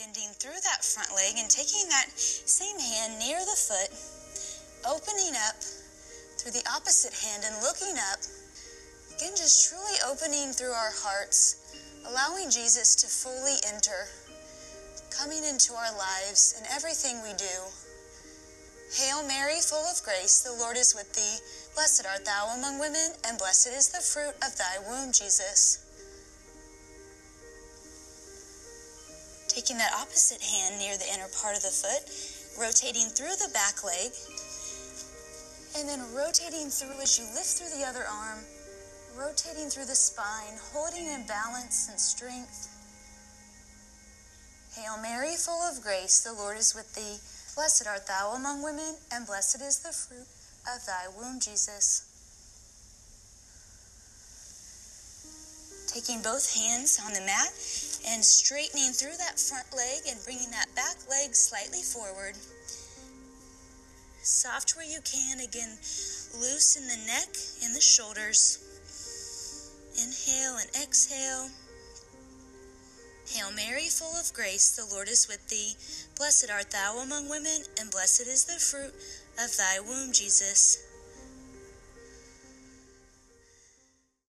bending through that front leg and taking that same hand near the foot, opening up through the opposite hand and looking up. Again, just truly opening through our hearts, allowing Jesus to fully enter, coming into our lives and everything we do. Hail Mary, full of grace, the Lord is with thee. Blessed art thou among women, and blessed is the fruit of thy womb, Jesus. Taking that opposite hand near the inner part of the foot, rotating through the back leg, and then rotating through as you lift through the other arm, rotating through the spine, holding in balance and strength. Hail Mary, full of grace, the Lord is with thee. Blessed art thou among women, and blessed is the fruit of thy womb, Jesus. Taking both hands on the mat and straightening through that front leg and bringing that back leg slightly forward. Soft where you can. Again, loosen the neck and the shoulders. Inhale and exhale. Hail Mary, full of grace, the Lord is with thee. Blessed art thou among women, and blessed is the fruit of thy womb, Jesus.